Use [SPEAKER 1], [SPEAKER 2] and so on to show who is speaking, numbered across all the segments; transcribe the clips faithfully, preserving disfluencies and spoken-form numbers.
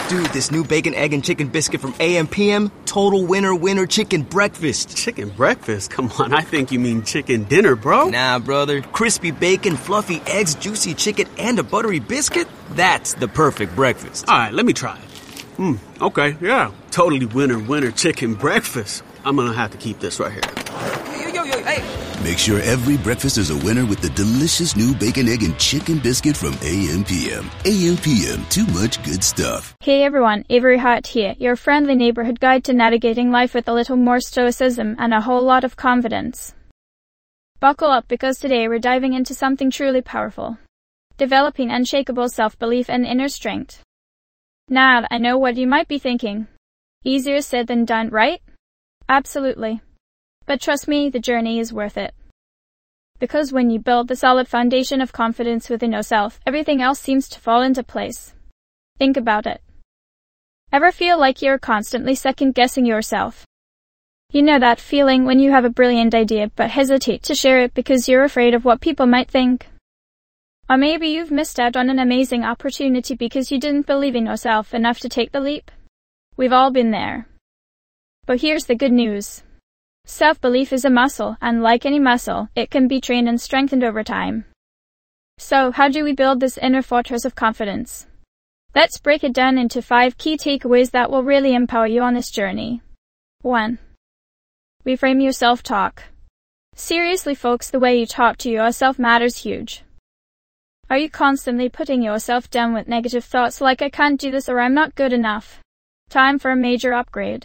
[SPEAKER 1] Dude, this new bacon, egg, and chicken biscuit from A M P M, total winner winner chicken breakfast.
[SPEAKER 2] Chicken breakfast? Come on, I think you mean chicken dinner, bro.
[SPEAKER 1] Nah, brother. Crispy bacon, fluffy eggs, juicy chicken, and a buttery biscuit? That's the perfect breakfast.
[SPEAKER 2] All right, let me try it. Hmm, okay, yeah. Totally winner winner chicken breakfast. I'm gonna have to keep this right here.
[SPEAKER 1] Yo, yo, yo, hey.
[SPEAKER 3] Make sure every breakfast is a winner with the delicious new bacon, egg, and chicken biscuit from A M P M. A M P M, too much good stuff.
[SPEAKER 4] Hey everyone, Avery Hart here, your friendly neighborhood guide to navigating life with a little more stoicism and a whole lot of confidence. Buckle up because today we're diving into something truly powerful. Developing unshakable self-belief and inner strength. Now, I know what you might be thinking. Easier said than done, right? Absolutely. But trust me, the journey is worth it. Because when you build the solid foundation of confidence within yourself, everything else seems to fall into place. Think about it. Ever feel like you're constantly second-guessing yourself? You know that feeling when you have a brilliant idea but hesitate to share it because you're afraid of what people might think? Or maybe you've missed out on an amazing opportunity because you didn't believe in yourself enough to take the leap? We've all been there. But here's the good news. Self-belief is a muscle, and like any muscle, it can be trained and strengthened over time. So, how do we build this inner fortress of confidence? Let's break it down into five key takeaways that will really empower you on this journey. one. Reframe your self-talk. Seriously, folks, the way you talk to yourself matters huge. Are you constantly putting yourself down with negative thoughts like I can't do this or I'm not good enough? Time for a major upgrade.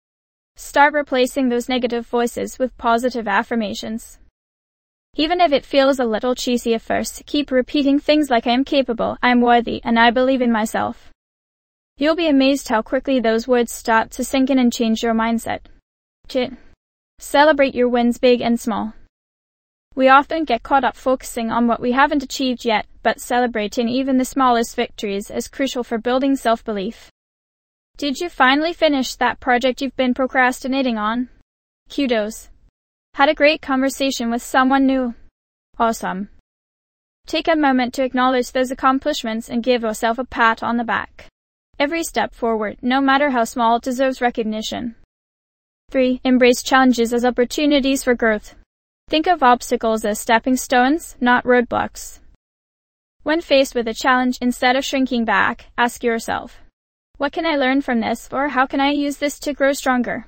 [SPEAKER 4] Start replacing those negative voices with positive affirmations. Even if it feels a little cheesy at first, keep repeating things like I am capable, I am worthy, and I believe in myself. You'll be amazed how quickly those words start to sink in and change your mindset. two. Celebrate your wins, big and small. We often get caught up focusing on what we haven't achieved yet, but celebrating even the smallest victories is crucial for building self-belief. Did you finally finish that project you've been procrastinating on? Kudos. Had a great conversation with someone new? Awesome. Take a moment to acknowledge those accomplishments and give yourself a pat on the back. Every step forward, no matter how small, deserves recognition. three. Embrace challenges as opportunities for growth. Think of obstacles as stepping stones, not roadblocks. When faced with a challenge, instead of shrinking back, ask yourself, what can I learn from this, or how can I use this to grow stronger?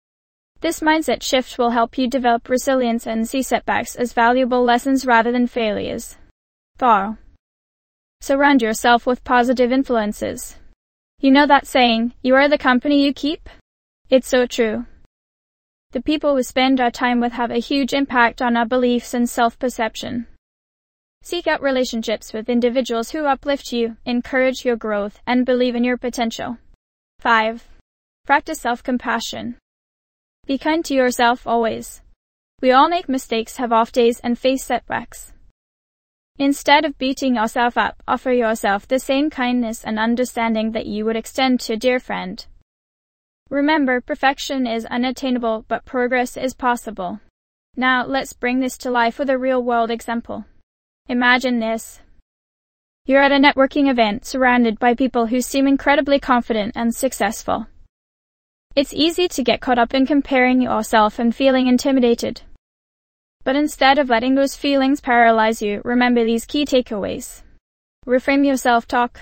[SPEAKER 4] This mindset shift will help you develop resilience and see setbacks as valuable lessons rather than failures. four. Surround yourself with positive influences. You know that saying, you are the company you keep? It's so true. The people we spend our time with have a huge impact on our beliefs and self-perception. Seek out relationships with individuals who uplift you, encourage your growth, and believe in your potential. five. Practice self-compassion. Be kind to yourself always. We all make mistakes, have off days, and face setbacks. Instead of beating yourself up, offer yourself the same kindness and understanding that you would extend to a dear friend. Remember, perfection is unattainable, but progress is possible. Now, let's bring this to life with a real-world example. Imagine this. You're at a networking event surrounded by people who seem incredibly confident and successful. It's easy to get caught up in comparing yourself and feeling intimidated. But instead of letting those feelings paralyze you, remember these key takeaways. Reframe your self-talk.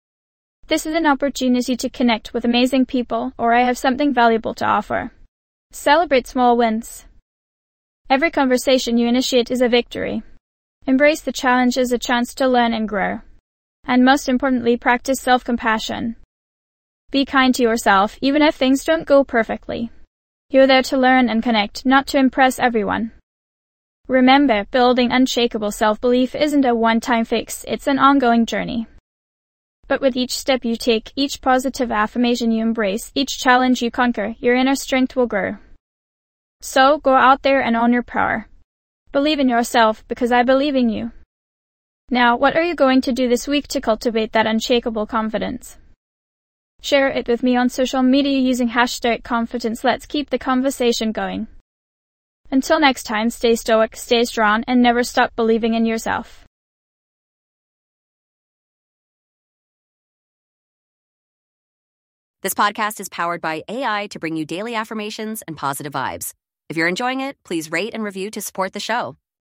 [SPEAKER 4] This is an opportunity to connect with amazing people, or I have something valuable to offer. Celebrate small wins. Every conversation you initiate is a victory. Embrace the challenge as a chance to learn and grow. And most importantly, practice self-compassion. Be kind to yourself, even if things don't go perfectly. You're there to learn and connect, not to impress everyone. Remember, building unshakable self-belief isn't a one-time fix, it's an ongoing journey. But with each step you take, each positive affirmation you embrace, each challenge you conquer, your inner strength will grow. So, go out there and own your power. Believe in yourself, because I believe in you. Now, what are you going to do this week to cultivate that unshakable confidence? Share it with me on social media using hashtag confidence. Let's keep the conversation going. Until next time, stay stoic, stay strong, and never stop believing in yourself.
[SPEAKER 5] This podcast is powered by A I to bring you daily affirmations and positive vibes. If you're enjoying it, please rate and review to support the show.